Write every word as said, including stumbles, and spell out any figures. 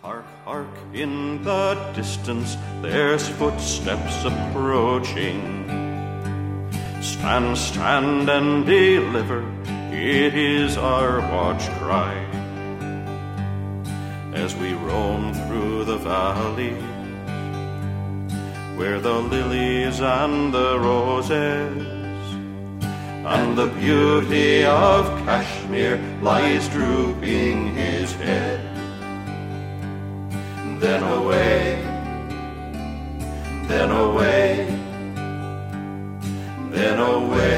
Hark, hark, in the distance there's footsteps approaching. Stand, stand and deliver, it is our watch cry. As we roam through the valley, where the lilies and the roses and the beauty of Kashmir lies drooping his head. Then away, then away, then away.